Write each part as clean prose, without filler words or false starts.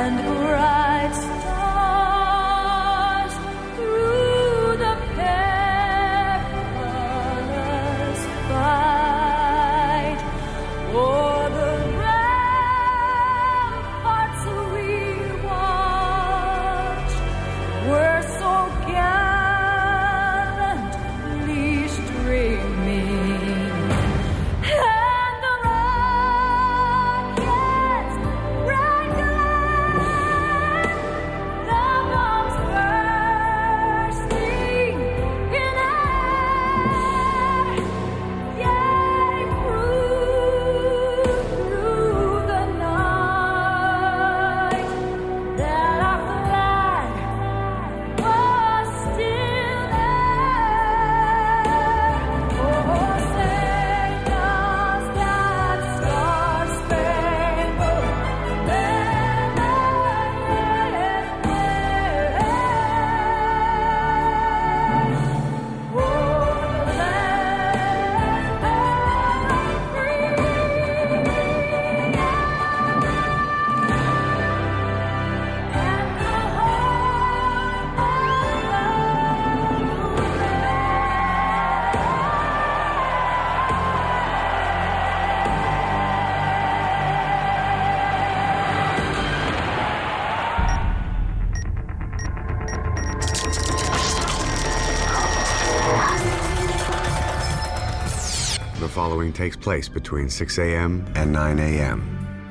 The following takes place between 6 a.m. and 9 a.m.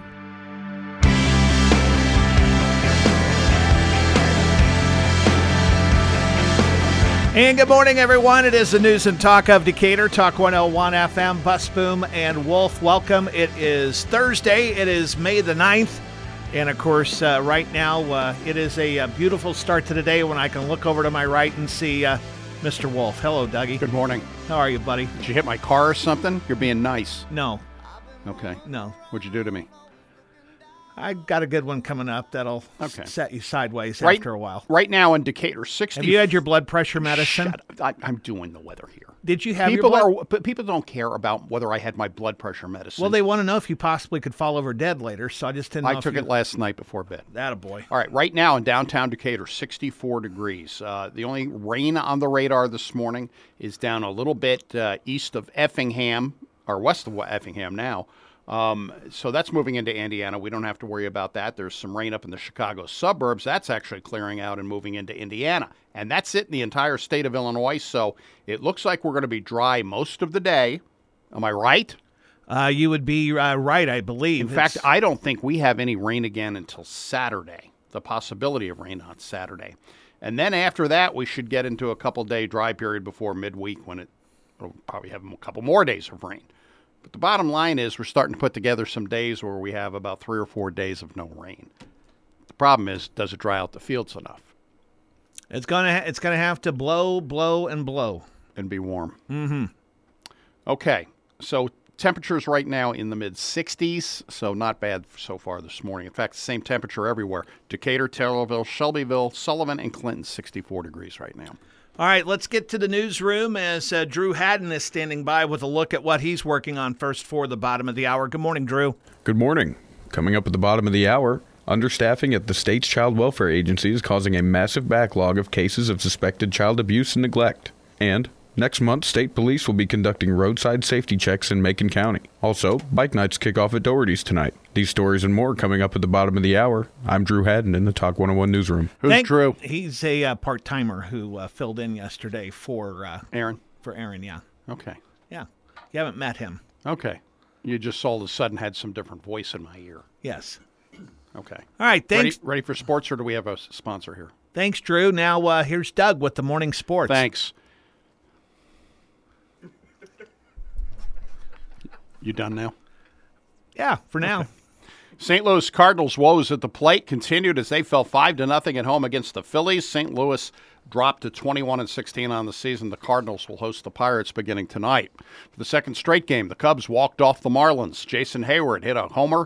And good morning, everyone. It is the news and talk of Decatur, Talk 101 FM, Bus Boom and Wolf. Welcome. It is Thursday. It is May the 9th. And, of course, right now, it is a beautiful start to the day when I can look over to my right and see Mr. Wolf. Hello, Dougie. Good morning. How are you, buddy? Did you hit my car or something? You're being nice. No. Okay. No. What'd you do to me? I got a good one coming up that'll set you sideways after a while. Right now in Decatur, 60. Have you had your blood pressure medicine? Shut up. I'm doing the weather here. Did you have your blood? People don't care about whether I had my blood pressure medicine. Well, they want to know if you possibly could fall over dead later, so I just didn't know. I took it last night before bed. Attaboy. All right, right now in downtown Decatur, 64 degrees. The only rain on the radar this morning is down a little bit east of Effingham, or west of Effingham now. So that's moving into Indiana. We don't have to worry about that. There's some rain up in the Chicago suburbs. That's actually clearing out and moving into Indiana. And that's it in the entire state of Illinois. So it looks like we're going to be dry most of the day. Am I right? You would be right, I believe. In fact, I don't think we have any rain again until Saturday. The possibility of rain on Saturday. And then after that, we should get into a couple-day dry period before midweek when it'll probably have a couple more days of rain. But the bottom line is we're starting to put together some days where we have about 3 or 4 days of no rain. The problem is, does it dry out the fields enough? It's gonna have to blow, and blow. And be warm. Mm-hmm. Okay, so temperatures right now in the mid-60s, so not bad so far this morning. In fact, the same temperature everywhere. Decatur, Taylorville, Shelbyville, Sullivan, and Clinton, 64 degrees right now. All right, let's get to the newsroom as Drew Haddon is standing by with a look at what he's working on first for the bottom of the hour. Good morning, Drew. Good morning. Coming up at the bottom of the hour, understaffing at the state's child welfare agency is causing a massive backlog of cases of suspected child abuse and neglect. And next month, state police will be conducting roadside safety checks in Macon County. Also, bike nights kick off at Doherty's tonight. These stories and more coming up at the bottom of the hour. I'm Drew Haddon in the Talk 101 newsroom. Who's Drew? He's a part-timer who filled in yesterday for Aaron. For Aaron, yeah. Okay. Yeah. You haven't met him. Okay. You just all of a sudden had some different voice in my ear. Yes. Okay. All right, thanks. Ready for sports, or do we have a sponsor here? Thanks, Drew. Now here's Doug with the morning sports. Thanks. You done now? Yeah, for now. Okay. St. Louis Cardinals' woes at the plate continued as they fell 5-0 at home against the Phillies. St. Louis dropped to 21-16 on the season. The Cardinals will host the Pirates beginning tonight. For the second straight game, the Cubs walked off the Marlins. Jason Hayward hit a homer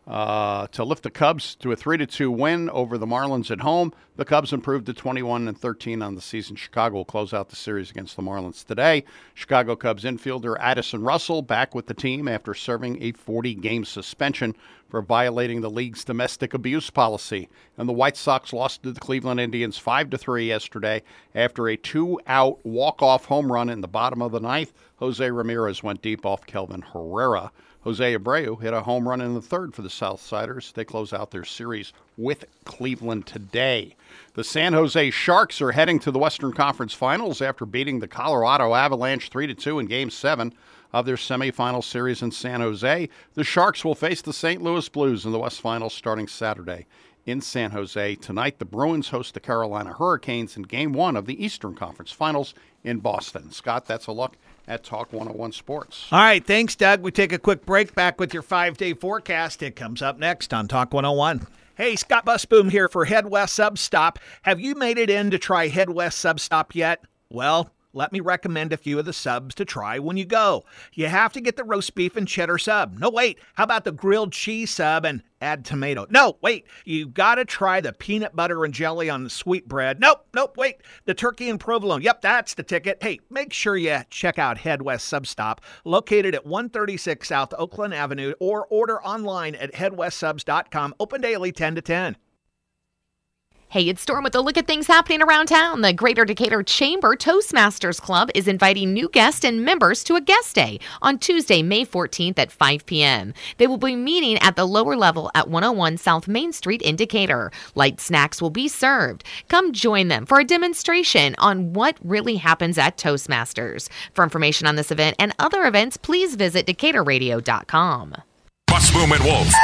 to lift the Cubs to a 3-2 win over the Marlins at home. The Cubs improved to 21-13 on the season. Chicago will close out the series against the Marlins today. Chicago Cubs infielder Addison Russell back with the team after serving a 40-game suspension for violating the league's domestic abuse policy. And the White Sox lost to the Cleveland Indians 5-3 yesterday after a 2-out walk-off home run in the bottom of the ninth. Jose Ramirez went deep off Kelvin Herrera. Jose Abreu hit a home run in the third for the Southsiders. They close out their series with Cleveland today. The San Jose Sharks are heading to the Western Conference Finals after beating the Colorado Avalanche 3-2 in Game 7 of their semifinal series in San Jose. The Sharks will face the St. Louis Blues in the West Finals starting Saturday in San Jose. Tonight, the Bruins host the Carolina Hurricanes in Game 1 of the Eastern Conference Finals in Boston. Scott, that's a look at Talk 101 Sports. All right, thanks, Doug. We take a quick break. Back with your 5-day forecast. It comes up next on Talk 101. Hey, Scott Busboom here for Head West Substop. Have you made it in to try Head West Substop yet? Well, let me recommend a few of the subs to try when you go. You have to get the roast beef and cheddar sub. No, wait. How about the grilled cheese sub and add tomato? No, wait. You've got to try the peanut butter and jelly on the sweet bread. Nope, wait. The turkey and provolone. Yep, that's the ticket. Hey, make sure you check out Head West Substop, located at 136 South Oakland Avenue, or order online at headwestsubs.com. Open daily 10 to 10. Hey, it's Storm with a look at things happening around town. The Greater Decatur Chamber Toastmasters Club is inviting new guests and members to a guest day on Tuesday, May 14th at 5 p.m. They will be meeting at the lower level at 101 South Main Street in Decatur. Light snacks will be served. Come join them for a demonstration on what really happens at Toastmasters. For information on this event and other events, please visit DecaturRadio.com. Busboom and Wolf.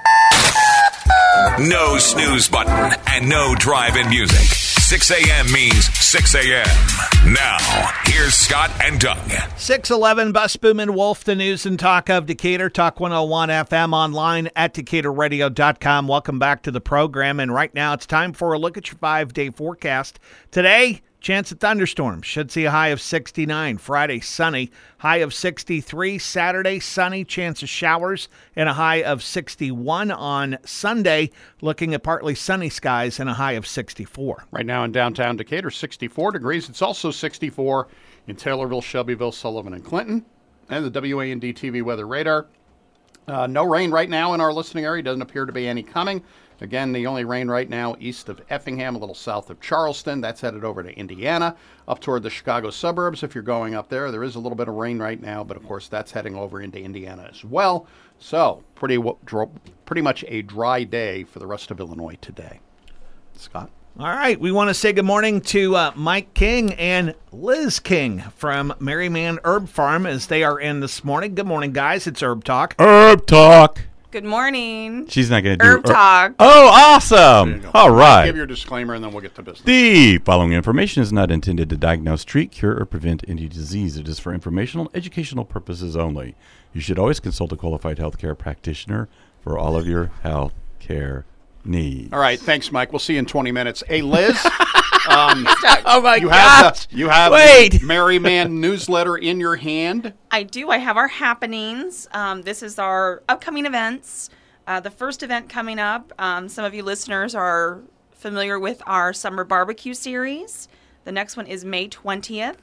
No snooze button and no drive-in music. 6 a.m. means 6 a.m. Now, here's Scott and Doug. 611 Busboom and Wolf, the news and talk of Decatur. Talk 101 FM, online at DecaturRadio.com. Welcome back to the program. And right now it's time for a look at your 5-day forecast. Today, chance of thunderstorms. Should see a high of 69. Friday, sunny. High of 63. Saturday, sunny. Chance of showers and a high of 61. On Sunday, looking at partly sunny skies and a high of 64. Right now in downtown Decatur, 64 degrees. It's also 64 in Taylorville, Shelbyville, Sullivan, and Clinton. And the WAND TV weather radar. No rain right now in our listening area. Doesn't appear to be any coming. Again, the only rain right now east of Effingham, a little south of Charleston. That's headed over to Indiana, up toward the Chicago suburbs. If you're going up there, there is a little bit of rain right now, but of course that's heading over into Indiana as well. So pretty much a dry day for the rest of Illinois today. Scott? All right, we want to say good morning to Mike King and Liz King from Merryman Herb Farm as they are in this morning. Good morning, guys. It's Herb Talk. Herb Talk. Good morning. She's not going to do Herb Talk. Oh, awesome. All right. Give your disclaimer and then we'll get to business. The following information is not intended to diagnose, treat, cure, or prevent any disease. It is for informational and educational purposes only. You should always consult a qualified healthcare practitioner for all of your health care needs. All right. Thanks, Mike. We'll see you in 20 minutes. Hey, Liz. Oh, my gosh. You have the Merryman newsletter in your hand. I do. I have our happenings. This is our upcoming events. The first event coming up, some of you listeners are familiar with our summer barbecue series. The next one is May 20th.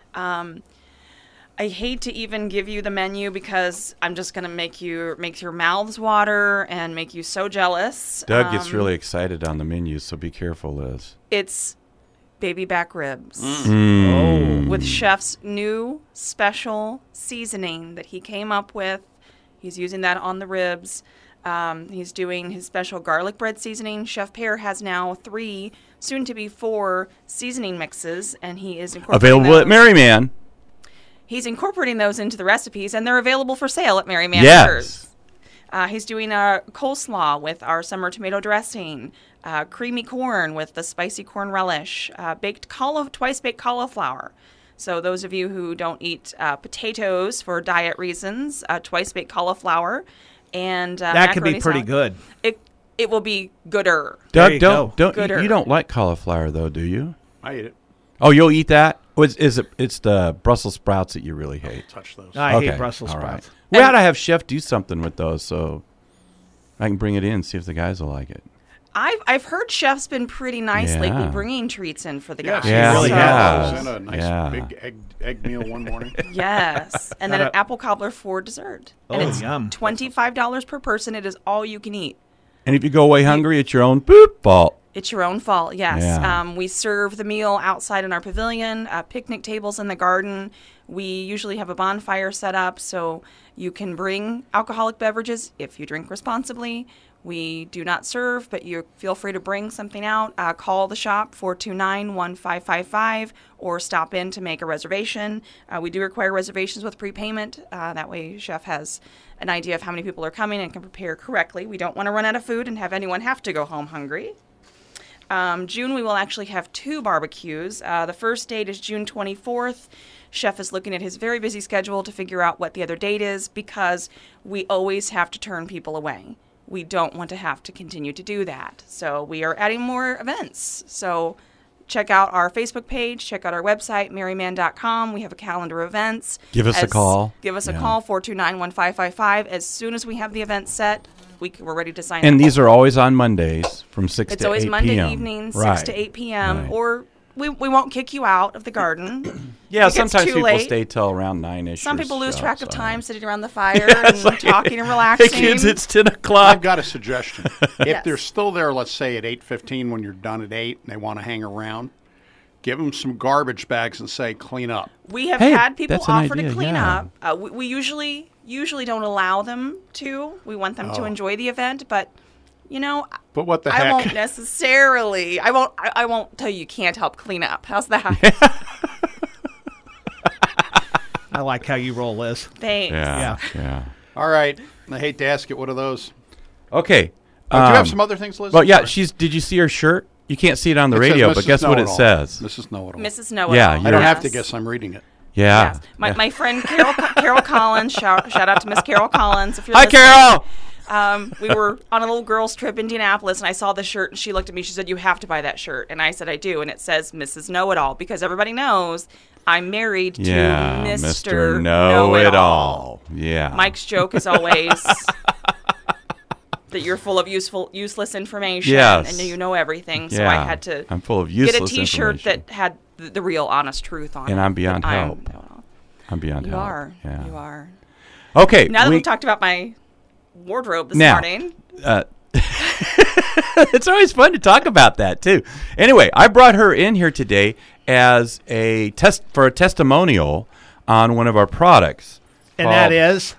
I hate to even give you the menu because I'm just going to make your mouths water and make you so jealous. Doug gets really excited on the menu, so be careful, Liz. It's baby back ribs Mm. with chef's new special seasoning that he came up with. He's using that on the ribs. He's doing his special garlic bread seasoning. Chef Pear has now 3, soon to be 4 seasoning mixes, and he is incorporating Available at Merryman. He's incorporating those into the recipes, and they're available for sale at Merryman. Yes. He's doing a coleslaw with our summer tomato dressing, creamy corn with the spicy corn relish, twice-baked cauliflower. So those of you who don't eat potatoes for diet reasons, twice-baked cauliflower, and that could be pretty good. It will be gooder. Doug, Gooder. you don't like cauliflower, though, do you? I eat it. Oh, you'll eat that? It's the Brussels sprouts that you really hate. Touch those. I hate Brussels all sprouts. Right. We ought to have Chef do something with those. So, I can bring it in, see if the guys will like it. I've heard chefs been pretty nice lately Yeah. bringing treats in for the Yeah, guys. she Yeah, really she has. has. In a nice Yeah. big egg meal one morning. Yes, and then an apple cobbler for dessert. And Oh, it's yum. $25 per person. It is all you can eat. And if you go away hungry, it's your own fault. It's your own fault, yes. Yeah. We serve the meal outside in our pavilion, picnic tables in the garden. We usually have a bonfire set up so you can bring alcoholic beverages if you drink responsibly. We do not serve, but you feel free to bring something out. Call the shop, 429-1555, or stop in to make a reservation. We do require reservations with prepayment. That way Chef has an idea of how many people are coming and can prepare correctly. We don't want to run out of food and have anyone have to go home hungry. June, we will actually have 2 barbecues. The first date is June 24th. Chef is looking at his very busy schedule to figure out what the other date is because we always have to turn people away. We don't want to have to continue to do that. So we are adding more events. So check out our Facebook page, check out our website, merryman.com. We have a calendar of events. Give us a call. Give us a Yeah. call, 429-1555. As soon as we have the event set, we're ready to sign And up. these are always on Mondays from 6 It's to 8 always p.m. Monday evening, 6 to 8 p.m. Right. Or we won't kick you out of the garden. Yeah, If it gets sometimes too people late. stay till around 9-ish. Some or people lose so, track of so. time sitting around the fire and talking and Hey, relaxing. kids, it's 10 I've o'clock. got a suggestion. If Yes. they're still there, let's say at 8:15 when you're done at 8 and they want to hang around, give them some garbage bags and say, clean up. We have Hey, had people that's an offer idea, to clean yeah. up. We usually don't allow them to. We want them to enjoy the event, but But what the I heck? won't necessarily. I won't tell you can't help clean up. How's that? I like how you roll, Liz. Thanks. Yeah. All right. I hate to ask it. What are those? Okay. Do you have some other things, Liz? Well, yeah, Sorry. did you see her shirt? You can't see it on the It says radio, but Mrs. guess what it Know-It-All. says? Mrs. Know-It-All. Mrs. Know-It-All. Yeah, I you're- don't have to Yes. guess. I'm reading it. Yeah. Yes. My friend Carol Collins, shout out to Miss Carol Collins. If you're Hi, listening. Carol. We were on a little girls' trip in Indianapolis, and I saw the shirt, and she looked at me. She said, "You have to buy that shirt." And I said, "I do." And it says Mrs. Know-It-All because everybody knows I'm married to Yeah, Mr. Know-It-All. Yeah. Mike's joke is always that you're full of useless information Yes. and you know everything. So Yeah. I had to I'm full of get a useless T-shirt information. that had the real honest truth on it. And I'm beyond that help. Know-It-All. I'm beyond You help. are. Yeah. You are. Okay. Now that we've talked about my wardrobe this Now, morning. It's always fun to talk about that too. Anyway, I brought her in here today as a testimonial on one of our products. And that is?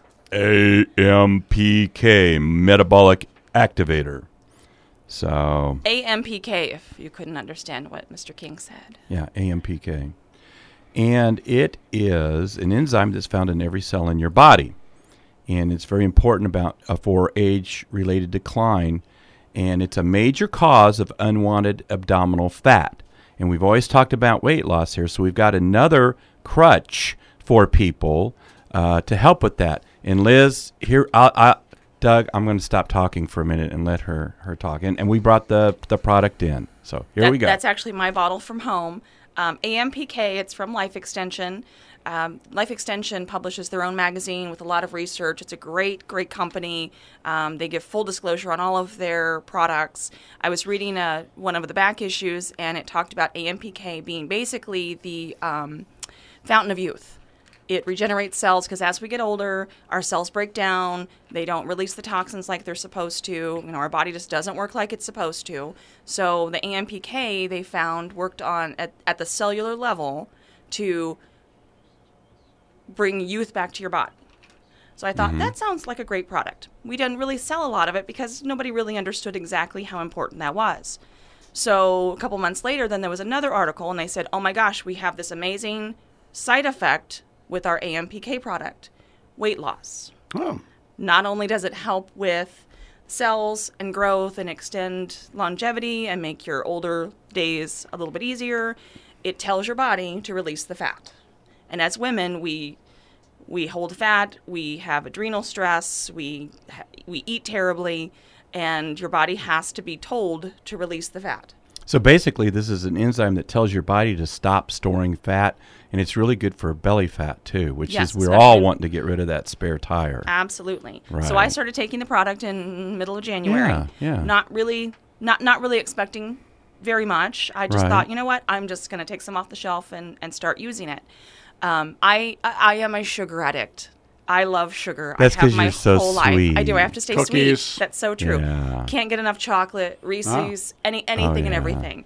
AMPK, Metabolic Activator. So, AMPK, if you couldn't understand what Mr. King said. yeah, AMPK. And it is an enzyme that's found in every cell in your body. And it's very important for age-related decline. And it's a major cause of unwanted abdominal fat. And we've always talked about weight loss here, so we've got another crutch for people to help with that. And Liz, here, Doug, I'm going to stop talking for a minute and let her talk. And we brought the product in. So here we go. That's actually my bottle from home. AMPK, it's from Life Extension. Life Extension publishes their own magazine with a lot of research. It's a great, great company. They give full disclosure on all of their products. I was reading one of the back issues, and it talked about AMPK being basically the fountain of youth. It regenerates cells because as we get older, our cells break down. They don't release the toxins like they're supposed to. Our body just doesn't work like it's supposed to. So the AMPK, they found, worked on at the cellular level to bring youth back to your body. So I thought, that sounds like a great product. We didn't really sell a lot of it because nobody really understood exactly how important that was. So a couple months later, then there was another article, and they said, oh my gosh, we have this amazing side effect with our AMPK product, weight loss. Oh. Not only does it help with cells and growth and extend longevity and make your older days a little bit easier, it tells your body to release the fat. And as women, we hold fat, we have adrenal stress, we eat terribly, and your body has to be told to release the fat. So basically, this is an enzyme that tells your body to stop storing fat, and it's really good for belly fat too, which Yes, is we're especially- all wanting to get rid of that spare tire. Absolutely. Right. So I started taking the product in middle of January. Yeah. Not really expecting very much. I just Right. thought, you know what? I'm just going to take some off the shelf and start using it. I am a sugar addict. I love sugar. That's I have 'cause my you're so whole life. I do. I sweet. have to stay Cookies. sweet. That's so true. Yeah. Can't get enough chocolate, Reese's, anything and yeah. everything.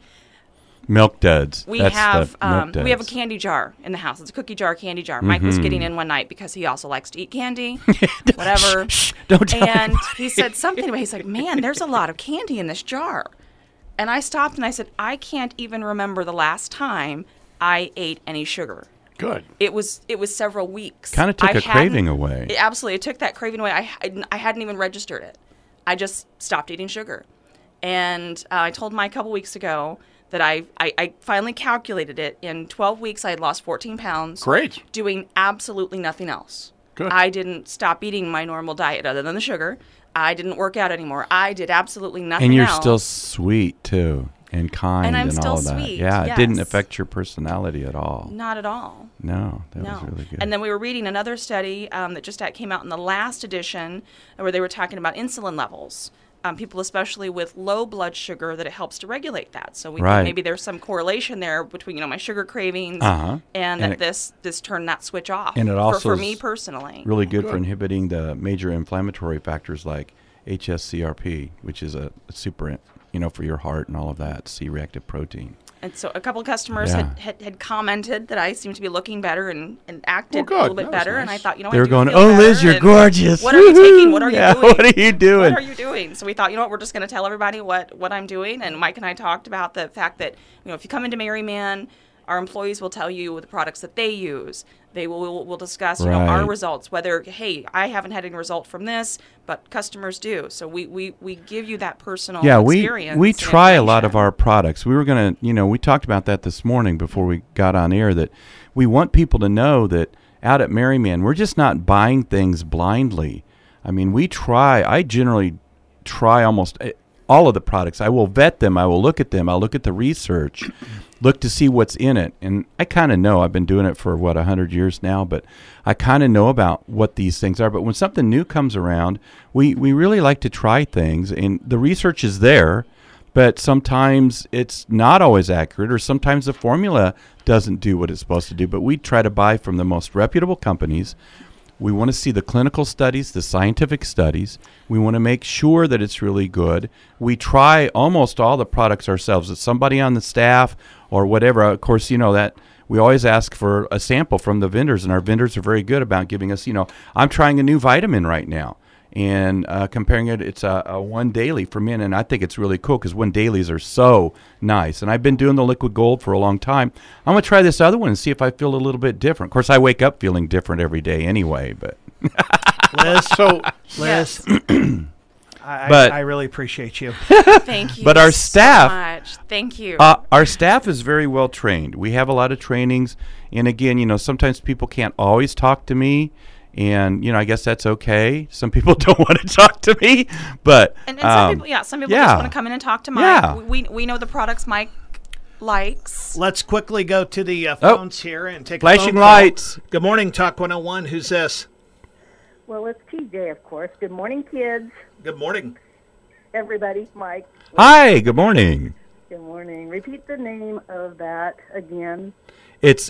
Milk duds. We That's have the milk we have a duds. candy jar in the house. It's a cookie jar, candy jar. Mike was Mm-hmm. getting in one night because he also likes to eat candy, whatever. Don't tell And him. he said something. He's like, "Man, there's a lot of candy in this jar." And I stopped and I said, "I can't even remember the last time I ate any sugar." Good. It was several weeks. Kind of took I a craving hadn't- away. It absolutely, it took that craving away. I hadn't even registered it. I just stopped eating sugar, and I told Mike a couple weeks ago that I finally calculated it. In 12 weeks, I had lost 14 pounds. Great. Doing absolutely nothing else. Good. I didn't stop eating my normal diet other than the sugar. I didn't work out anymore. I did absolutely nothing And you're else. still sweet too, and kind, And I'm and still all that. sweet, Yeah, it didn't yes. affect your personality at all. Not at all. No, that No. was really good. And then we were reading another study that just came out in the last edition where they were talking about insulin levels. People, especially with low blood sugar, that it helps to regulate that. So we Right. think maybe there's some correlation there between my sugar cravings Uh-huh. and And that this turned that switch off. And it also for is me personally. really good for inhibiting the major inflammatory factors like HSCRP, which is a super, for your heart and all of that, C-reactive protein. And so a couple of customers Yeah. had commented that I seemed to be looking better and acted good. a little bit That was better. And nice. I thought, They were I do going, feel "Oh, better, Liz, you're and gorgeous. What are you taking? What are you Yeah, doing? what are you doing?" What are you doing? So we thought, we're just going to tell everybody what I'm doing. And Mike and I talked about the fact that, if you come into Merryman, our employees will tell you the products that they use. They will discuss, our Right. results, whether, hey, I haven't had any result from this, but customers do. So we give you that personal experience. we and try a lot of information. our products. We were going to, we talked about that this morning before we got on air, that we want people to know that out at Merryman, we're just not buying things blindly. I mean, I generally try almost all of the products. I will vet them. I will look at them. I'll look at the research, look to see what's in it. And I kind of know. I've been doing it for, 100 years now, but I kind of know about what these things are. But when something new comes around, we really like to try things. And the research is there, but sometimes it's not always accurate, or sometimes the formula doesn't do what it's supposed to do. But we try to buy from the most reputable companies. We want to see the clinical studies, the scientific studies. We want to make sure that it's really good. We try almost all the products ourselves. It's somebody on the staff or whatever. Of course, that we always ask for a sample from the vendors, and our vendors are very good about giving us, I'm trying a new vitamin right now. And comparing it, it's a one daily for men, and I think it's really cool because one dailies are so nice. And I've been doing the liquid gold for a long time. I'm going to try this other one and see if I feel a little bit different. Of course, I wake up feeling different every day anyway, but Liz, So Liz, But- I really appreciate you. Thank you. But our so staff- much. Thank you. our staff is very well trained. We have a lot of trainings, and again, sometimes people can't always talk to me. And, I guess that's okay. Some people don't want to talk to me, but and some people, some people just want to come in and talk to Mike. Yeah. We know the products Mike likes. Let's quickly go to the phones here and take a Flashing phone call. lights. Good morning, Talk 101. Who's this? Well, it's TJ, of course. Good morning, kids. Good morning. Everybody, Mike. Hi, good morning. Good morning. Repeat the name of that again. It's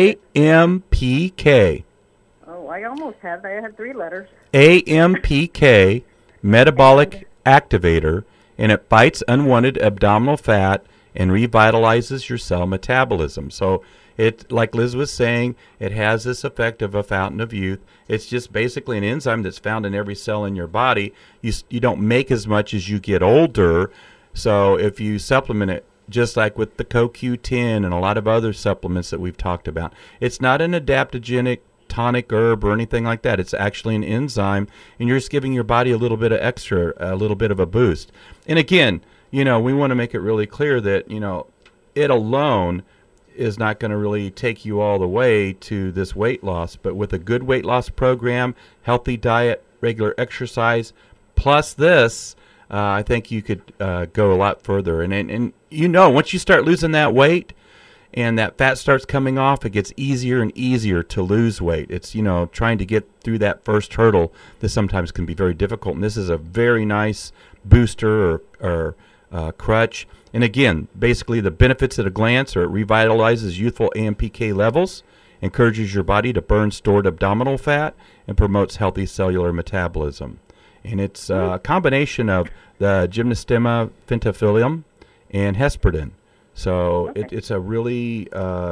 AMPK. Oh, I almost had it. I had 3 letters. AMPK, metabolic activator, and it fights unwanted abdominal fat and revitalizes your cell metabolism. So it, like Liz was saying, it has this effect of a fountain of youth. It's just basically an enzyme that's found in every cell in your body. You don't make as much as you get older. So if you supplement it, just like with the CoQ10 and a lot of other supplements that we've talked about, it's not an adaptogenic tonic herb or anything like that. It's actually an enzyme, and you're just giving your body a little bit of extra, a little bit of a boost. And again, we want to make it really clear that, it alone is not going to really take you all the way to this weight loss, but with a good weight loss program, healthy diet, regular exercise, plus this, I think you could go a lot further. And once you start losing that weight and that fat starts coming off, it gets easier and easier to lose weight. It's, trying to get through that first hurdle that sometimes can be very difficult. And this is a very nice booster or crutch. And again, basically the benefits at a glance are it revitalizes youthful AMPK levels, encourages your body to burn stored abdominal fat, and promotes healthy cellular metabolism. And it's a combination of the gymnostemma fentanyl and hesperidin. So it's a really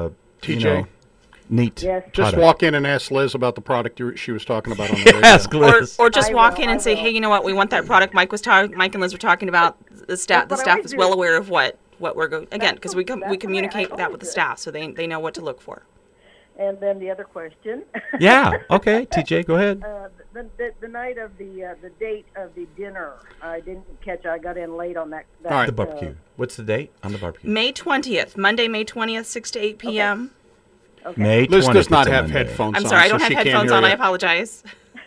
TJ, neat Yes. just product. walk in and ask Liz about the product she was talking about on the radio. Ask Liz. Or just I walk will, in and I say, will. hey, you know what? We want that product. Mike and Liz were talking about the staff. The That's what I staff always is do. well aware of what we're going. Again, because we That's what I communicate that always with the do. staff, so they know what to look for. And then the other question. Yeah. Okay, TJ, go ahead. The night of the date of the dinner, I didn't catch. I got in late on that. All right. The barbecue. What's the date on the barbecue? May 20th, Monday, May 20th, 6 to 8 p.m. May 20th. Liz does not it's a have Monday. headphones I'm on. sorry, I so don't have she can't headphones hear on. you, I apologize.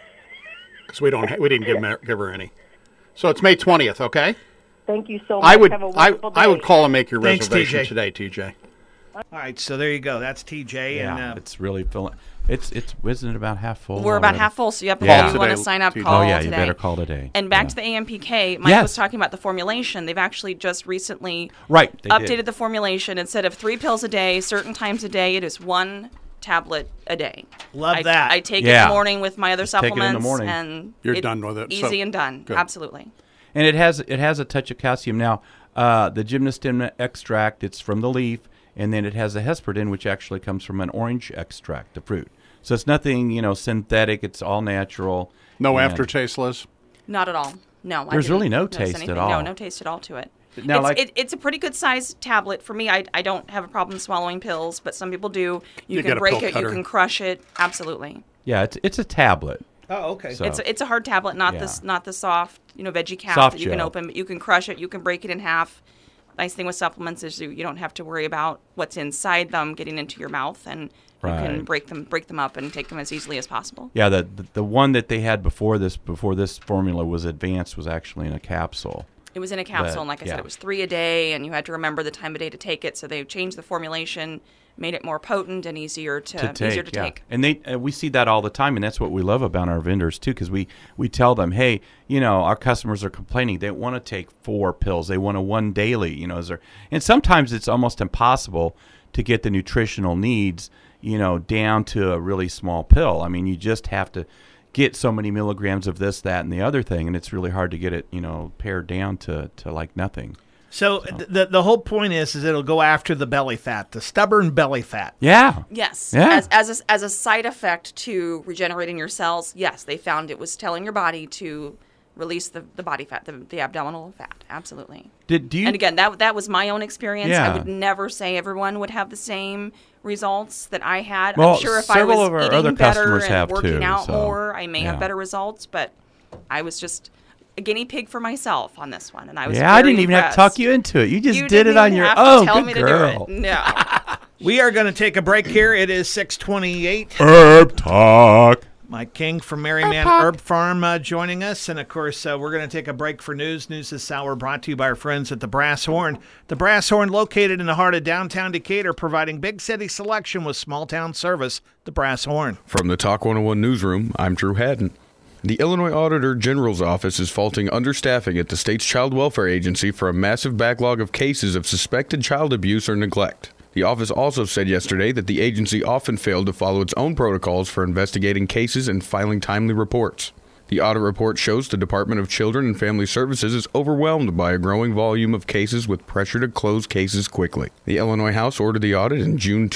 because we didn't give her any. So it's May 20th, okay? Thank you so much. I would Have a wonderful day. I would call and make your Thanks, reservation TJ. today, TJ. All right, so there you go. That's TJ. Yeah, and it's really filling. It's isn't it about half full? We're about already? half full, so if Yeah. you want to Today, sign up, TJ. call Oh yeah, today. you better call today. And back Yeah. to the AMPK, Mike Yes. was talking about the formulation. They've actually just recently Right, they updated did. the formulation. Instead of 3 pills a day, certain times a day, it is 1 tablet a day. Love I, that. I take it in Yeah. the morning with my other Just take it in the supplements, morning. and You're done with it, Easy so- and done. good. Absolutely. And it has a touch of calcium. Now, the gymnostem extract, it's from the leaf, and then it has a hesperidin, which actually comes from an orange extract, the fruit. So it's nothing, synthetic. It's all natural. No And- aftertaste, Liz? Not at all. No, I There's didn't really no notice taste at anything. all. No, no taste at all to it. Now, It's a pretty good sized tablet for me. I don't have a problem swallowing pills, but some people do. You get can a break pill it. cutter. You can crush it. Absolutely. Yeah, it's a tablet. oh, okay. So- It's a hard tablet, not Yeah. the soft veggie cap Soft that you can gel. open. But you can crush it. You can break it in half. Nice thing with supplements is you don't have to worry about what's inside them getting into your mouth, and you can Right. break them up and take them as easily as possible. Yeah, the one that they had before this formula was advanced was actually in a capsule. It was in a capsule, But, and like I yeah. said, it was 3 a day, and you had to remember the time of day to take it. So they changed the formulation, made it more potent and easier to take. And we see that all the time, and that's what we love about our vendors too, because we tell them, hey, our customers are complaining they want to take 4 pills, they want a 1 daily, and sometimes it's almost impossible to get the nutritional needs, down to a really small pill. I mean, you just have to get so many milligrams of this, that, and the other thing, and it's really hard to get it, pared down to like nothing. So the whole point is it'll go after the belly fat, the stubborn belly fat. Yeah. Yes. Yeah. As a side effect to regenerating your cells, yes, they found it was telling your body to release the body fat, the abdominal fat. Absolutely. Do you? And again, that was my own experience. Yeah. I would never say everyone would have the same results that I had. Well, I'm sure if I several was of our eating other better customers and have working too, out so, more, I may yeah. have better results, but I was just a guinea pig for myself on this one, and I was I very didn't even have to impressed. talk you into it. You just You did it didn't on even your have to own. tell Good me girl. to do it. No. We are going to take a break here. It is 6:28. Herb Talk. Mike King from Merryman Herb Farm joining us. And, of course, we're going to take a break for news. News this hour brought to you by our friends at the Brass Horn. The Brass Horn, located in the heart of downtown Decatur, providing big city selection with small town service. The Brass Horn. From the Talk 101 newsroom, I'm Drew Haddon. The Illinois Auditor General's office is faulting understaffing at the state's Child Welfare Agency for a massive backlog of cases of suspected child abuse or neglect. The office also said yesterday that the agency often failed to follow its own protocols for investigating cases and filing timely reports. The audit report shows the Department of Children and Family Services is overwhelmed by a growing volume of cases with pressure to close cases quickly. The Illinois House ordered the audit in June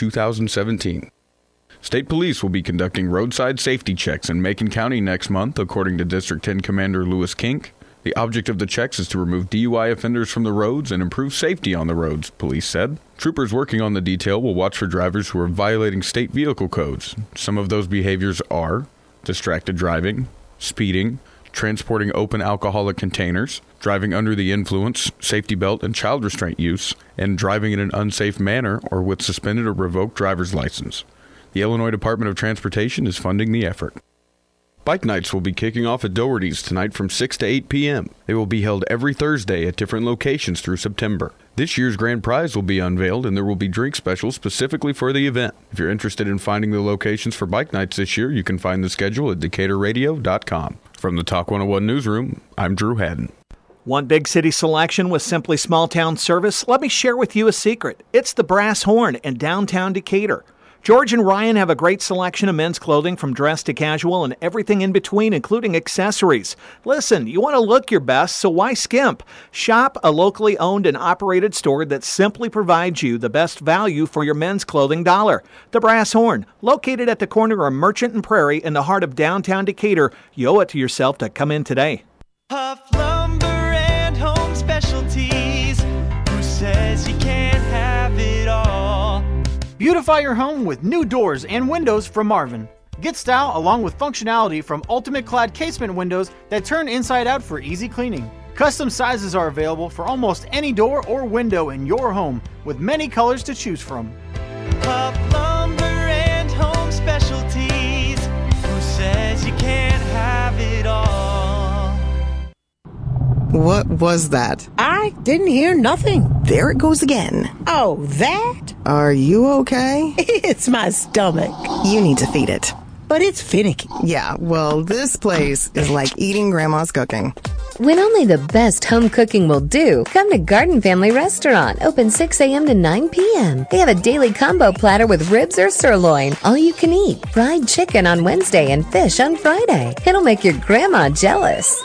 2017. State Police will be conducting roadside safety checks in Macon County next month, according to District 10 Commander Lewis Kink. The object of the checks is to remove DUI offenders from the roads and improve safety on the roads, police said. Troopers working on the detail will watch for drivers who are violating state vehicle codes. Some of those behaviors are distracted driving, speeding, transporting open alcoholic containers, driving under the influence, safety belt and child restraint use, and driving in an unsafe manner or with suspended or revoked driver's license. The Illinois Department of Transportation is funding the effort. Bike nights will be kicking off at Doherty's tonight from 6 to 8 p.m. They will be held every Thursday at different locations through September. This year's grand prize will be unveiled, and there will be drink specials specifically for the event. If you're interested in finding the locations for bike nights this year, you can find the schedule at DecaturRadio.com. From the Talk 101 newsroom, I'm Drew Haddon. One big city selection with Simply Small Town Service. Let me share with you a secret. It's the Brass Horn in downtown Decatur. George and Ryan have a great selection of men's clothing from dress to casual and everything in between, including accessories. Listen, you want to look your best, so why skimp? Shop a locally owned and operated store that simply provides you the best value for your men's clothing dollar. The Brass Horn, located at the corner of Merchant and Prairie in the heart of downtown Decatur. You owe it to yourself to come in today. Huff Lumber and Home Specialties. Who says you can't have it all? Beautify your home with new doors and windows from Marvin. Get style along with functionality from Ultimate Clad casement windows that turn inside out for easy cleaning. Custom sizes are available for almost any door or window in your home with many colors to choose from. Huff Lumber and Home Specialties. Who says you can't have it all? What was that? I didn't hear nothing. There it goes again. Oh, that? Are you okay? It's my stomach. You need to feed it. But it's finicky. Yeah, well, this place is like eating Grandma's cooking. When only the best home cooking will do, come to Garden Family Restaurant, open 6 a.m. to 9 p.m. They have a daily combo platter with ribs or sirloin, all you can eat, fried chicken on Wednesday and fish on Friday. It'll make your grandma jealous.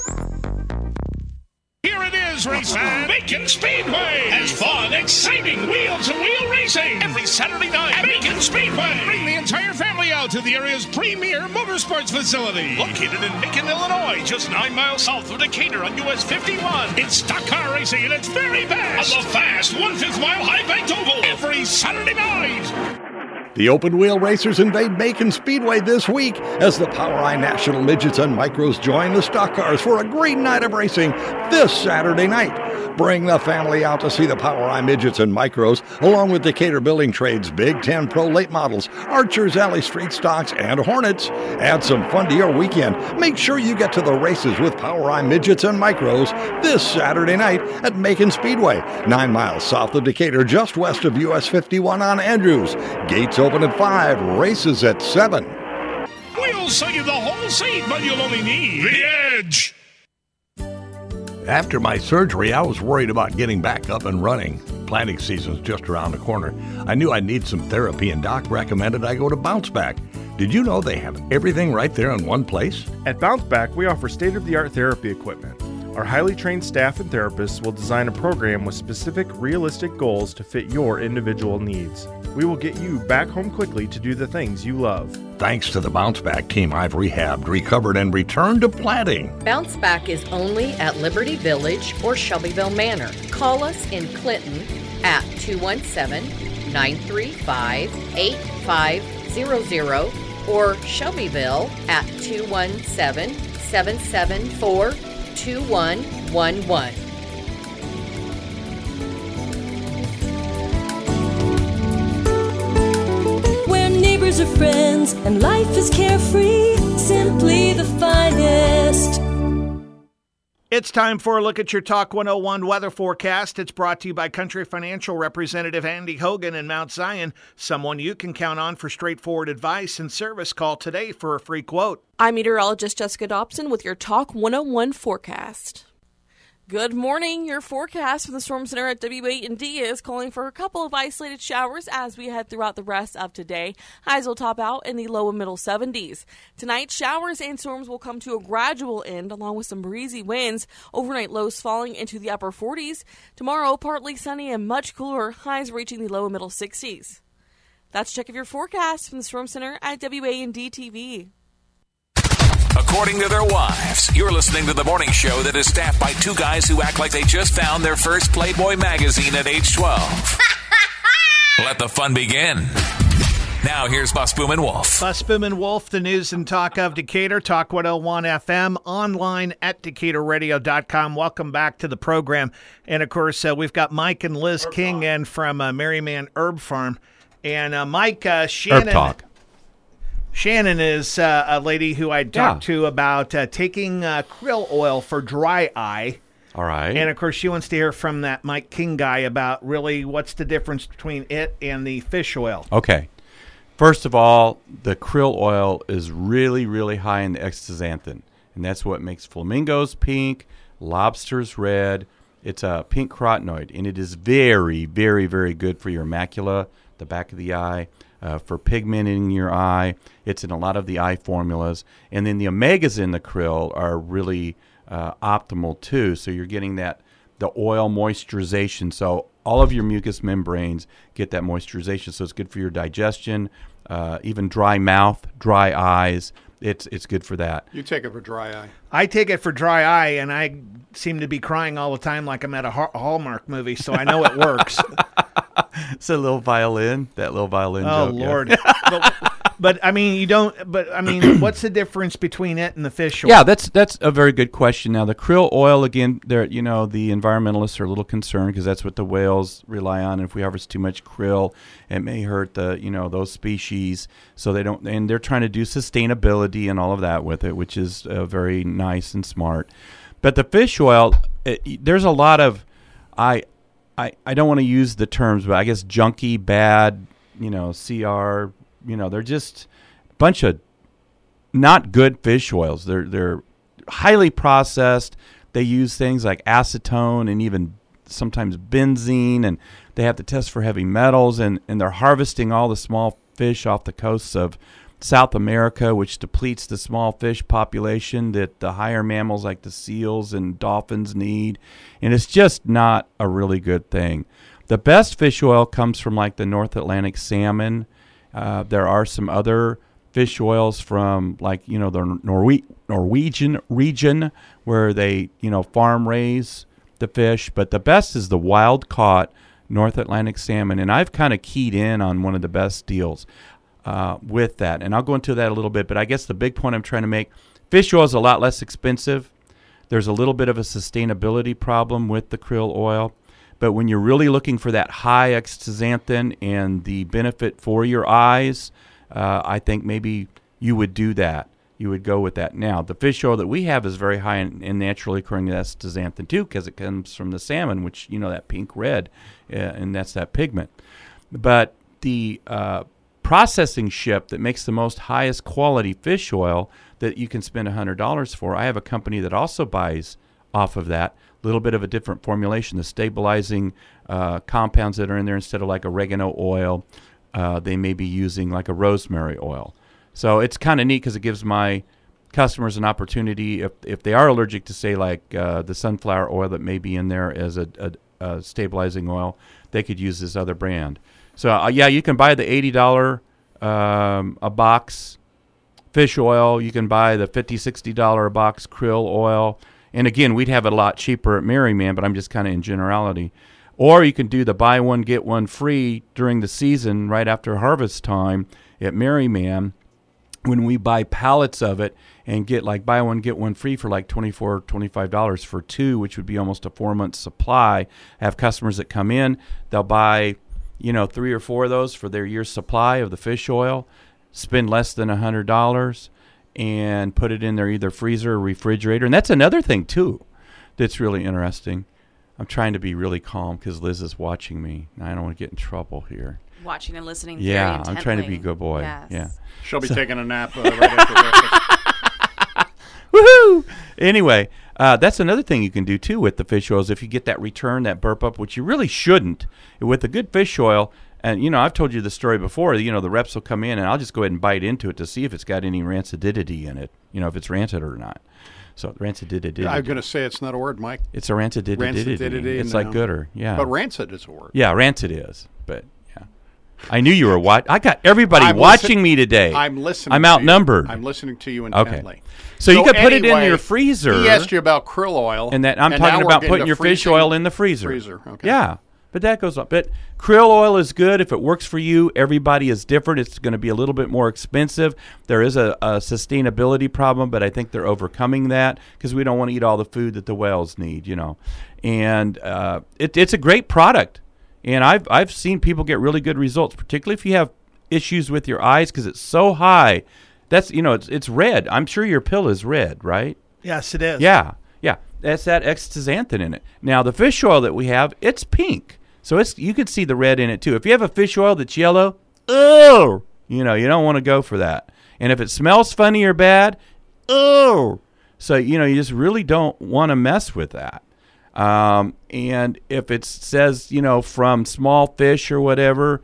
Here it is, race fan. Macon Speedway has fun, exciting wheels and wheel racing every Saturday night at Macon Speedway. Bring the entire family out to the area's premier motorsports facility, located in Macon, Illinois, just 9 miles south of Decatur on US 51. It's stock car racing at its very best on the fast 1/5 mile high banked oval every Saturday night. The open wheel racers invade Macon Speedway this week as the POWRi National Midgets and Micros join the stock cars for a great night of racing this Saturday night. Bring the family out to see the POWRi Midgets and Micros along with Decatur Building Trades Big Ten Pro Late Models, Archer's Alley Street Stocks, and Hornets. Add some fun to your weekend. Make sure you get to the races with POWRi Midgets and Micros this Saturday night at Macon Speedway, 9 miles south of Decatur, just west of US 51 on Andrews. Gates open at 5, races at 7. We'll sell you the whole seat, but you'll only need the edge. After my surgery, I was worried about getting back up and running. Planting season's just around the corner. I knew I'd need some therapy, and Doc recommended I go to Bounce Back. Did you know they have everything right there in one place? At Bounce Back, we offer state-of-the-art therapy equipment. Our highly trained staff and therapists will design a program with specific, realistic goals to fit your individual needs. We will get you back home quickly to do the things you love. Thanks to the Bounce Back team, I've rehabbed, recovered, and returned to planting. Bounce Back is only at Liberty Village or Shelbyville Manor. Call us in Clinton at 217-935-8500 or Shelbyville at 217-774-2111. Neighbors are friends and life is carefree, simply the finest. It's time for a look at your Talk 101 weather forecast. It's brought to you by Country Financial Representative Andy Hogan in Mount Zion, someone you can count on for straightforward advice and service. Call today for a free quote. I'm meteorologist Jessica Dobson with your Talk 101 forecast. Good morning. Your forecast from the Storm Center at WA&D is calling for a couple of isolated showers as we head throughout the rest of today. Highs will top out in the low and middle 70s. Tonight, showers and storms will come to a gradual end along with some breezy winds. Overnight lows falling into the upper 40s. Tomorrow, partly sunny and much cooler. Highs reaching the low and middle 60s. That's a check of your forecast from the Storm Center at WA&D TV. According to their wives, you're listening to the morning show that is staffed by two guys who act like they just found their first Playboy magazine at age 12. Let the fun begin. Now here's Bus Boom and Wolf. Bus Boom and Wolf, the news and talk of Decatur, Talk 101 FM, online at DecaturRadio.com. Welcome back to the program. And, of course, we've got Mike and Liz King in from Merryman Herb Farm. And, Mike, Shannon... Herb Talk. Shannon is a lady who I talked to about taking krill oil for dry eye. All right. And, of course, she wants to hear from that Mike King guy about really what's the difference between it and the fish oil. Okay. First of all, the krill oil is really, really high in the astaxanthin, and that's what makes flamingos pink, lobsters red. It's a pink carotenoid, and it is very, very, very good for your macula, the back of the eye, for pigmenting your eye. It's in a lot of the eye formulas. And then the omegas in the krill are really optimal too. So you're getting the oil moisturization. So all of your mucous membranes get that moisturization. So it's good for your digestion, even dry mouth, dry eyes. It's good for that. You take it for dry eye. I take it for dry eye, and I seem to be crying all the time like I'm at a Hallmark movie, so I know it works. It's that little violin joke. Oh, Lord. But I mean, what's the difference between it and the fish oil? Yeah, that's a very good question. Now, the krill oil, again, the environmentalists are a little concerned because that's what the whales rely on. And if we harvest too much krill, it may hurt those species. So they don't, and they're trying to do sustainability and all of that with it, which is very nice and smart. But the fish oil, there's a lot of, I don't want to use the terms, but I guess junky, bad, CR. They're just a bunch of not good fish oils. They're highly processed. They use things like acetone and even sometimes benzene, and they have to test for heavy metals, and they're harvesting all the small fish off the coasts of South America, which depletes the small fish population that the higher mammals like the seals and dolphins need, and it's just not a really good thing. The best fish oil comes from like the North Atlantic salmon. There are some other fish oils from like, the Norwegian region where they, farm raise the fish. But the best is the wild caught North Atlantic salmon. And I've kind of keyed in on one of the best deals with that. And I'll go into that a little bit. But I guess the big point I'm trying to make, fish oil is a lot less expensive. There's a little bit of a sustainability problem with the krill oil. But when you're really looking for that high astaxanthin and the benefit for your eyes, I think maybe you would do that. You would go with that. Now, the fish oil that we have is very high in naturally occurring astaxanthin too, because it comes from the salmon, which, that pink red, and that's that pigment. But the processing ship that makes the most highest quality fish oil that you can spend $100 for, I have a company that also buys off of that. Little bit of a different formulation, the stabilizing compounds that are in there instead of like oregano oil, they may be using like a rosemary oil. So it's kind of neat because it gives my customers an opportunity if they are allergic to say like the sunflower oil that may be in there as a stabilizing oil, they could use this other brand. So you can buy the $80 a box fish oil. You can buy the $50, $60 a box krill oil. And again, we'd have it a lot cheaper at Merryman, but I'm just kind of in generality. Or you can do the buy one, get one free during the season right after harvest time at Merryman when we buy pallets of it and get like buy one, get one free for like $24, $25 for two, which would be almost a 4-month supply. I have customers that come in, they'll buy, 3 or 4 of those for their year's supply of the fish oil, spend less than $100. And put it in their either freezer or refrigerator. And that's another thing, too, that's really interesting. I'm trying to be really calm because Liz is watching me. I don't want to get in trouble here. Watching and listening very intently. I'm trying to be a good boy. Yes. Yeah. She'll be taking a nap right after breakfast. Woohoo! Anyway, that's another thing you can do, too, with the fish oils. If you get that return, that burp up, which you really shouldn't, with a good fish oil. And, I've told you the story before, the reps will come in and I'll just go ahead and bite into it to see if it's got any rancidity in it, if it's rancid or not. So rancidity. I'm going to say it's not a word, Mike. It's a rancidity. It's like gooder, yeah. But rancid is a word. Yeah, rancid is, but yeah. I knew you were watching. I got everybody watching me today. I'm listening. I'm outnumbered. I'm listening to you intently. Okay. So you could put it in your freezer. He asked you about krill oil. And I'm talking about putting your fish oil in the freezer. Okay. Yeah. But that goes up. But krill oil is good if it works for you. Everybody is different. It's going to be a little bit more expensive. There is a sustainability problem, but I think they're overcoming that because we don't want to eat all the food that the whales need, And it's a great product. And I've seen people get really good results, particularly if you have issues with your eyes because it's so high That's it's red. I'm sure your pill is red, right? Yes, it is. Yeah. That's that astaxanthin in it. Now the fish oil that we have, it's pink, so you can see the red in it too. If you have a fish oil that's yellow, you don't want to go for that. And if it smells funny or bad, so you just really don't want to mess with that. And if it says from small fish or whatever,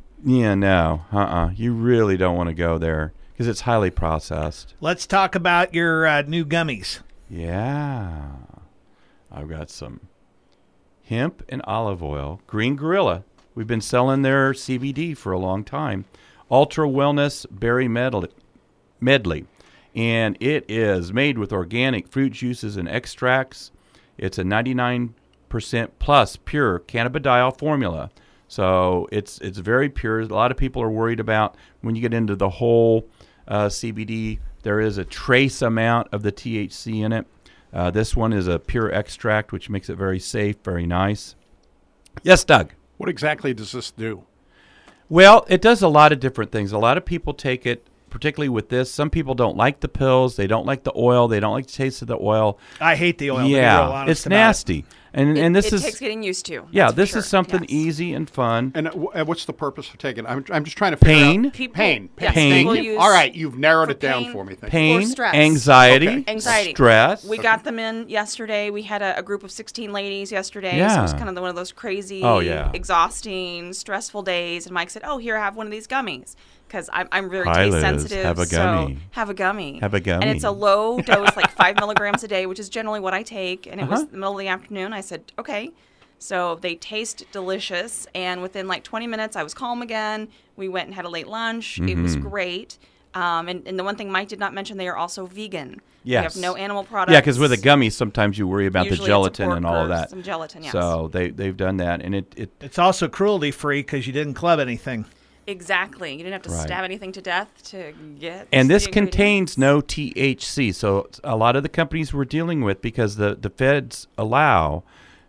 you really don't want to go there because it's highly processed. Let's talk about your new gummies. Yeah. I've got some hemp and olive oil. Green Gorilla. We've been selling their CBD for a long time. Ultra Wellness Berry Medley. And it is made with organic fruit juices and extracts. It's a 99% plus pure cannabidiol formula. So it's very pure. A lot of people are worried about when you get into the whole CBD, there is a trace amount of the THC in it. This one is a pure extract, which makes it very safe, very nice. Yes, Doug? What exactly does this do? Well, it does a lot of different things. A lot of people take it, particularly with this. Some people don't like the pills. They don't like the oil. They don't like the taste of the oil. I hate the oil. Yeah, it's nasty. And this it is takes getting used to. Yeah, that's this for is sure. something easy and fun. And what's the purpose of taking it? I'm just trying to figure Pain. out. People- Pain. yes, Pain. people use All right, you've narrowed for it down pain, for me. Thank you. Pain, or stress. anxiety, Okay. Anxiety. stress. We got them in yesterday. We had a group of 16 ladies yesterday. Yeah. So it was kind of one of those crazy, exhausting, stressful days. And Mike said, here, have one of these gummies. Because I'm very Hi, taste Liz. sensitive. Have a gummy. So have a gummy. Have a gummy. And it's a low dose, like 5 milligrams a day, which is generally what I take. And it was the middle of the afternoon. I said, okay. So they taste delicious. And within like 20 minutes, I was calm again. We went and had a late lunch. It was great. And the one thing Mike did not mention, they are also vegan. Yes. They have no animal products. Yeah, because with a gummy, sometimes you worry about Usually the it's a gelatin pork and all or of that. some gelatin, yes. So they've done that, and it's also cruelty free because you didn't club anything. Exactly. You didn't have to Right. stab anything to death to get. And this the ingredients. contains no THC. So a lot of the companies we're dealing with, because the feds allow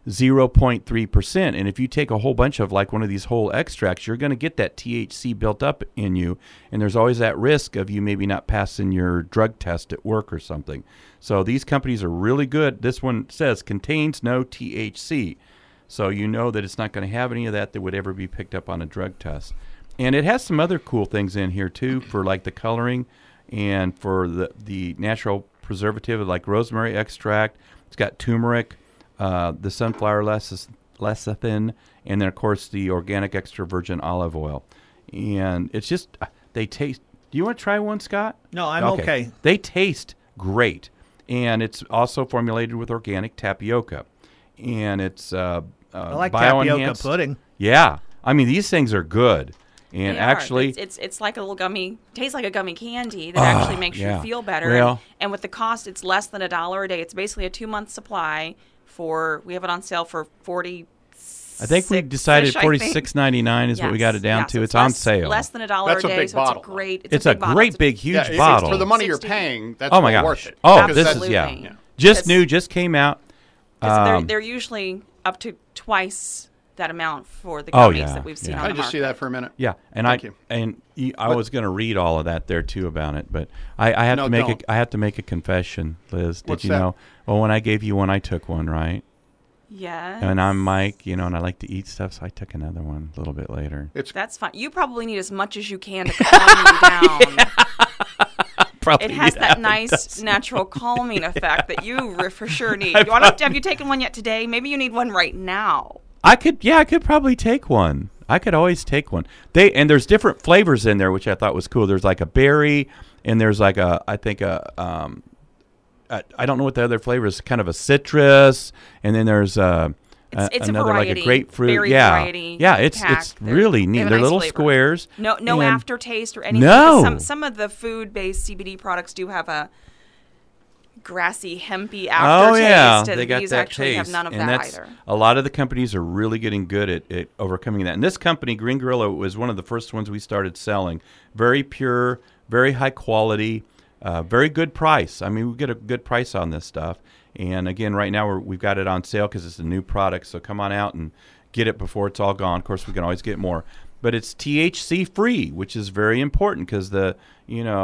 0.3%. And if you take a whole bunch of like one of these whole extracts, you're going to get that THC built up in you. And there's always that risk of you maybe not passing your drug test at work or something. So these companies are really good. This one says contains no THC. So you know that it's not going to have any of that would ever be picked up on a drug test. And it has some other cool things in here too, for like the coloring and for the natural preservative, like rosemary extract. It's got turmeric, the sunflower lecithin, and then of course the organic extra virgin olive oil. And it's just, they taste. Do you want to try one, Scott? No, I'm okay. They taste great, and it's also formulated with organic tapioca, and it's I like tapioca bio-enhanced pudding. Yeah, I mean these things are good. And They actually, are. It's like a little gummy, tastes like a gummy candy that actually makes yeah. you feel better. Well- and with the cost, it's less than $1 a day. It's basically a 2-month supply we have it on sale for $46. I think we decided $46.99 is what we got it down to. So it's on sale. Less than $1 That's a a day. big So bottle. it's a great. It's a big bottle. great big huge Yeah, bottle. for the money you're 60. paying. That's Oh my worth gosh! it. Oh, Because this that's- is yeah. Absolutely. Just new, just came out. 'Cause they're usually up to twice that amount for the Oh, gummies yeah, that we've seen yeah. on Can I the just market. see that for a minute? Yeah, and Thank you. I was going to read all of that there too about it, but I have No, to make don't. I have to make a confession, Liz. Did What's you that? know? Well, when I gave you one, I took one, right? Yes. And I'm Mike, and I like to eat stuff, so I took another one a little bit later. That's fine. You probably need as much as you can to calm you down. Probably It has need that it nice does. natural calming effect that you for sure need. I Have you taken one yet today? Maybe you need one right now. I could probably take one. I could always take one. And there's different flavors in there, which I thought was cool. There's like a berry, and there's like I don't know what the other flavor is. Kind of a citrus, and then there's It's another a variety, like a grapefruit. berry Yeah, variety yeah. It's pack. really They neat. have a They're nice little flavor. squares. No and- aftertaste or anything. No. because Some of the food-based CBD products do have a grassy, hempy aftertaste. Oh yeah, and they got these that actually taste. have none of and that that's, either. A lot of the companies are really getting good at overcoming that. And this company, Green Gorilla, was one of the first ones we started selling. Very pure, very high quality, very good price. I mean, we get a good price on this stuff. And again, right now we've got it on sale because it's a new product. So come on out and get it before it's all gone. Of course, we can always get more. But it's THC free, which is very important because the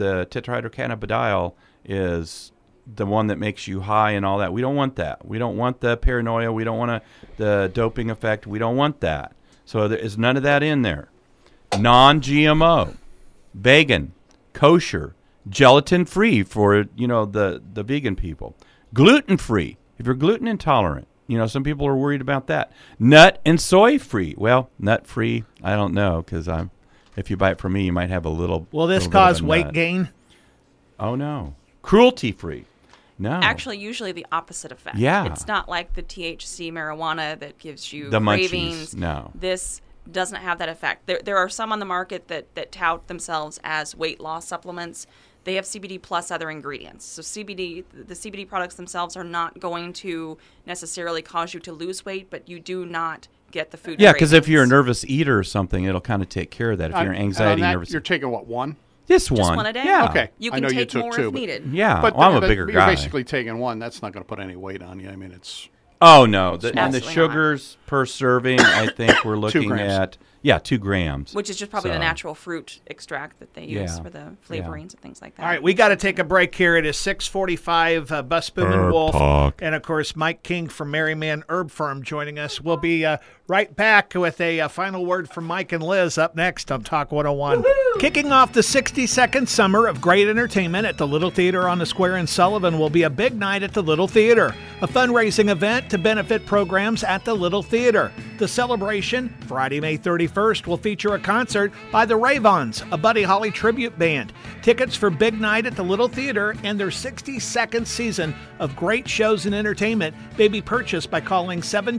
the tetrahydrocannabidiol is the one that makes you high and all that. We don't want that. We don't want the paranoia. We don't want the doping effect. We don't want that. So there is none of that in there. Non-GMO, vegan, kosher, gelatin-free for, the vegan people. Gluten-free, if you're gluten intolerant. Some people are worried about that. Nut and soy-free. Well, nut-free, I don't know, because if you buy it from me, you might have a little. Will this little cause bit of weight nut. gain? Oh, no. Cruelty-free. No. Actually, usually the opposite effect. Yeah. It's not like the THC marijuana that gives you The cravings. munchies, no. This doesn't have that effect. There are some on the market that tout themselves as weight loss supplements. They have CBD plus other ingredients. So the CBD products themselves are not going to necessarily cause you to lose weight, but you do not get the food. Yeah, because if cravings. you're a nervous eater or something, it'll kind of take care of that. If you're an anxiety, nervous. You're taking what, one? Just one a day? Yeah. Okay. You I can know take you took more two, if but- needed. Yeah. But, well, I'm a but bigger you're guy. basically taking one. That's not going to put any weight on you. I mean, it's. Oh, no. And the Absolutely sugars per serving, I think we're looking 2 grams. at, 2 grams. Which is just probably So, the natural fruit extract that they use Yeah. for the flavorings and things like that. All right, we got to take a break here. It is 6:45. Bus Boom and Herb Wolf, Talk. and of course Mike King from Merryman Herb Farm joining us. We'll be right back with a final word from Mike and Liz up next on Talk 101. Kicking off the 62nd summer of great entertainment at the Little Theater on the Square in Sullivan will be a big night at the Little Theater, a fundraising event to benefit programs at the Little Theater. The celebration, Friday, May 31st, will feature a concert by the Ravons, a Buddy Holly tribute band. Tickets for Big Night at the Little Theater and their 62nd season of great shows and entertainment may be purchased by calling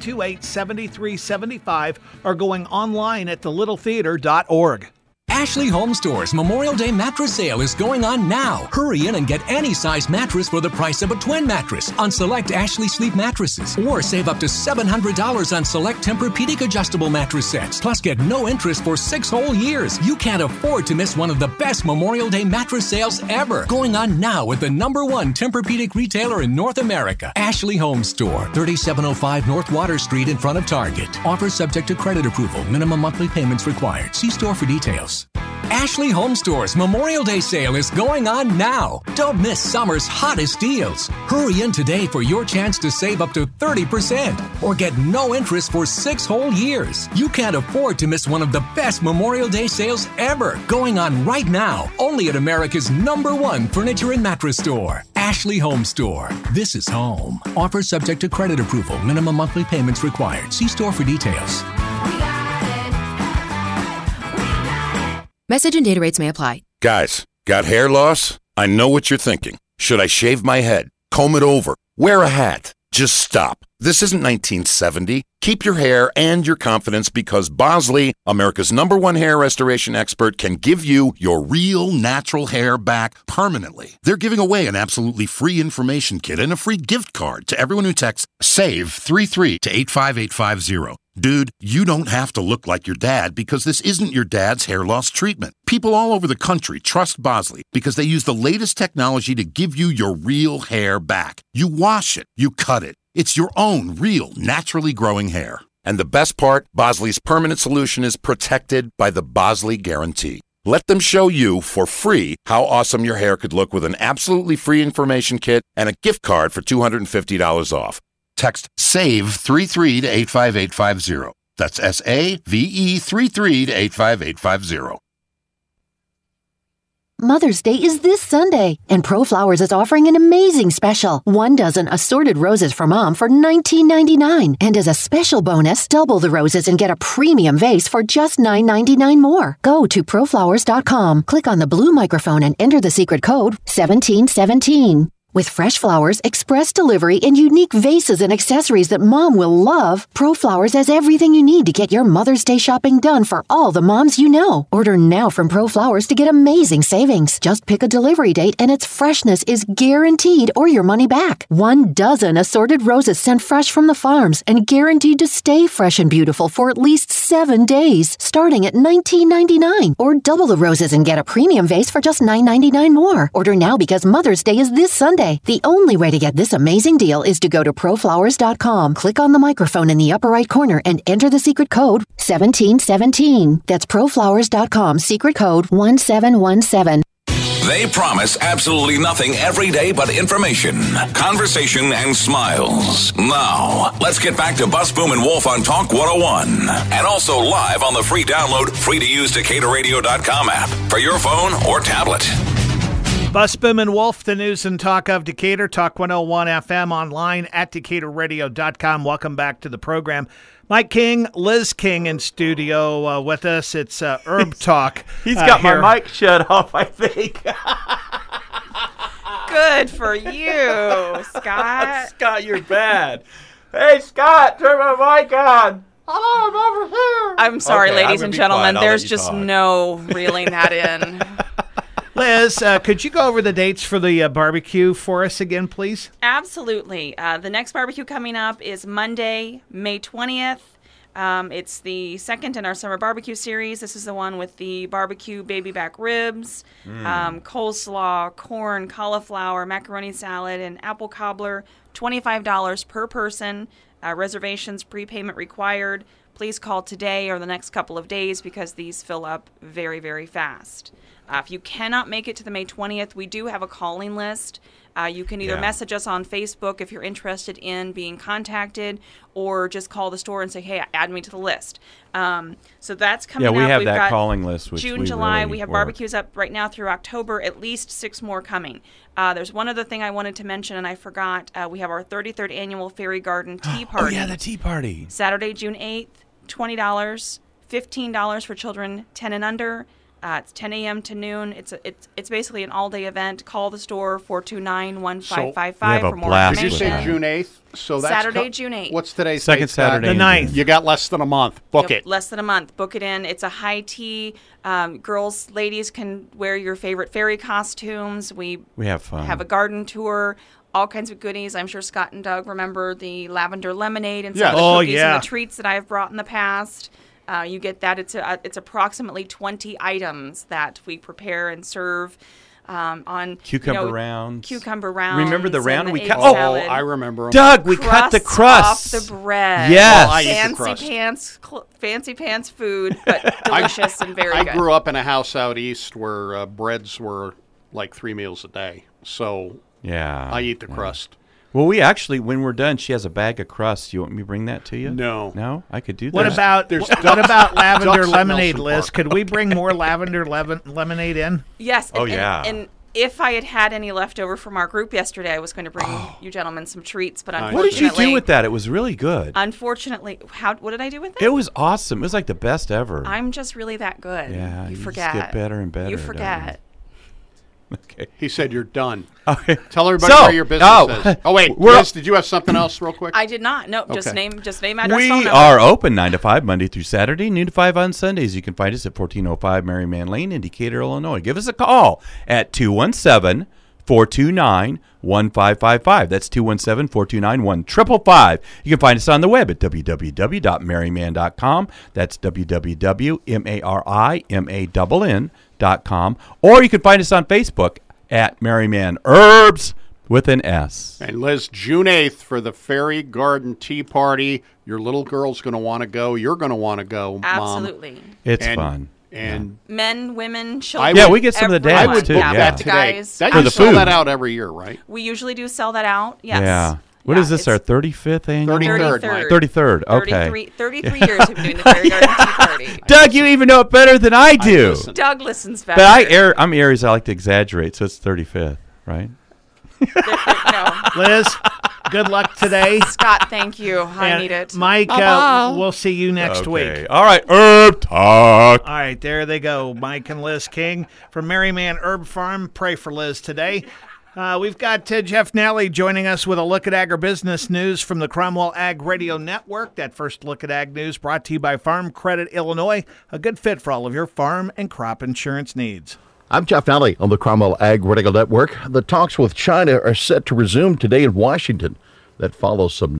728-7375 or going online at thelittletheater.org. Ashley Home Store's Memorial Day mattress sale is going on now. Hurry in and get any size mattress for the price of a twin mattress on select Ashley Sleep mattresses. Or save up to $700 on select Tempur-Pedic adjustable mattress sets. Plus get no interest for 6 whole years. You can't afford to miss one of the best Memorial Day mattress sales ever. Going on now with the #1 Tempur-Pedic retailer in North America. Ashley Home Store, 3705 North Water Street in front of Target. Offer subject to credit approval. Minimum monthly payments required. See store for details. Ashley Home Store's Memorial Day sale is going on now. Don't miss summer's hottest deals. Hurry in today for your chance to save up to 30% or get no interest for 6 whole years. You can't afford to miss one of the best Memorial Day sales ever. Going on right now, only at America's #1 furniture and mattress store. Ashley Home Store. This is home. Offer subject to credit approval. Minimum monthly payments required. See store for details. Message and data rates may apply. Guys, got hair loss? I know what you're thinking. Should I shave my head? Comb it over? Wear a hat? Just stop. This isn't 1970. Keep your hair and your confidence because Bosley, America's #1 hair restoration expert, can give you your real natural hair back permanently. They're giving away an absolutely free information kit and a free gift card to everyone who texts SAVE33 to 85850. Dude, you don't have to look like your dad because this isn't your dad's hair loss treatment. People all over the country trust Bosley because they use the latest technology to give you your real hair back. You wash it, you cut it. It's your own real, naturally growing hair. And the best part, Bosley's permanent solution is protected by the Bosley Guarantee. Let them show you for free how awesome your hair could look with an absolutely free information kit and a gift card for $250 off. Text SAVE33 to 85850. That's SAVE33 to 85850. Mother's Day is this Sunday, and ProFlowers is offering an amazing special. 1 dozen assorted roses for Mom for $19.99. And as a special bonus, double the roses and get a premium vase for just $9.99 more. Go to ProFlowers.com, click on the blue microphone and enter the secret code 1717. With fresh flowers, express delivery, and unique vases and accessories that Mom will love, ProFlowers has everything you need to get your Mother's Day shopping done for all the moms you know. Order now from ProFlowers to get amazing savings. Just pick a delivery date and its freshness is guaranteed or your money back. 1 dozen assorted roses sent fresh from the farms and guaranteed to stay fresh and beautiful for at least 7 days, starting at $19.99. Or double the roses and get a premium vase for just $9.99 more. Order now because Mother's Day is this Sunday. The only way to get this amazing deal is to go to ProFlowers.com, click on the microphone in the upper right corner, and enter the secret code 1717. That's ProFlowers.com, secret code 1717. They promise absolutely nothing every day but information, conversation, and smiles. Now, let's get back to Bus Boom and Wolf on Talk 101. And also live on the free download, free-to-use DecaturRadio.com app for your phone or tablet. Bus Boom and Wolf, the news and talk of Decatur, Talk 101 FM, online at DecaturRadio.com. Welcome back to the program. Mike King, Liz King in studio with us. It's Herb Talk. He's got here. my mic shut off, I think. Good for you, Scott. Scott, you're bad. Hey, Scott, turn my mic on. Hello, I'm over here. I'm sorry, Okay, ladies I'm and gonna be gentlemen. quiet. I'll There's let you just talk. no reeling that in. Liz, could you go over the dates for the barbecue for us again, please? Absolutely. The next barbecue coming up is Monday, May 20th. It's the second in our summer barbecue series. This is the one with the barbecue baby back ribs, coleslaw, corn, cauliflower, macaroni salad, and apple cobbler. $25 per person. Reservations, prepayment required. Please call today or the next couple of days because these fill up very, very fast. If you cannot make it to the May 20th, we do have a calling list. You can either message us on Facebook if you're interested in being contacted, or just call the store and say, hey, add me to the list. So that's coming up. Yeah, we have We've that got calling list, which June, we July. really We have work. barbecues up right now through October, at least 6 more coming. There's one other thing I wanted to mention, and I forgot. We have our 33rd annual Fairy Garden Tea Party. Oh, yeah, the tea party. Saturday, June 8th, $20, $15 for children 10 and under. It's 10 a.m. to noon. It's basically an all-day event. Call the store, 429-1555 for more Did you information. say June 8th? So that's Saturday, June 8th. What's today's Second date, Scott? Saturday in The 9th. You got less than a month. Book Yep, it. less than a month. Book it in. It's a high tea. Girls, ladies can wear your favorite fairy costumes. We have fun. Have a garden tour. All kinds of goodies. I'm sure Scott and Doug remember the lavender lemonade and some Yes. of the Oh, cookies yeah. and the treats that I've brought in the past. You get that. It's approximately 20 items that we prepare and serve on Cucumber rounds. Cucumber rounds. Remember the round and we egg cut? salad. I remember 'em. Doug, we cut the crust off the bread. Yes. Well, I eat the Fancy pants food, but delicious and very I good. grew up in a house out east where breads were like 3 meals a day. So Yeah. I eat the crust. Well, we actually, when we're done, she has a bag of crust. You want me to bring that to you? No. No? I could do that. What about there's what ducks- about lavender ducks at lemonade, Nelson Liz? Park. Could we bring more lavender lemonade in? Yes. Oh, and, yeah. And if I had had any left over from our group yesterday, I was going to bring you gentlemen some treats, but What did you unfortunately, do with that? It was really good. Unfortunately, what did I do with it? It was awesome. It was like the best ever. I'm just really that good. Yeah, you just forget. get better and better, You don't forget. Okay. He said you're done. Okay. Tell everybody So- where your business is. Oh, wait. we're- Liz, did you have something else real quick? I did not. No, just Okay. name, address, We phone number. are open 9 to 5 Monday through Saturday, noon to 5 on Sundays. You can find us at 1405 Merryman Lane in Decatur, Illinois. Give us a call at 217-429-1555. That's 217-429-1555. You can find us on the web at www.merryman.com. That's www.merryman.com. Or you can find us on Facebook at Merryman Herbs with an S. And Liz, June 8th for the Fairy Garden Tea Party. Your little girl's going to want to go. You're going to want to go, Mom. Absolutely. It's fun. And Men, women, children. Yeah, we get some of the everyone. dads, too, Yeah, yeah. the guys. That For you the sell food. that out every year, right? We usually do sell that out. Yes. Yeah. What is this, our 35th annual? 33rd, Mike. 33rd, okay. 33 years we've been doing the Fairy Garden Tea Party. Doug, you even know it better than I do. Doug listens better. But I'm Aries, I like to exaggerate, so it's 35th, right? No. Liz, good luck today. Scott, thank you. I And need it. Mike, Bye-bye. we'll see you next Okay. week. All right, Herb Talk. All right, there they go. Mike and Liz King from Merryman Herb Farm. Pray for Liz today. We've got Jeff Nally joining us with a look at agribusiness news from the Cromwell Ag Radio Network. That first look at ag news brought to you by Farm Credit Illinois, a good fit for all of your farm and crop insurance needs. I'm Jeff Nally on the Cromwell Ag Radio Network. The talks with China are set to resume today in Washington. That follows some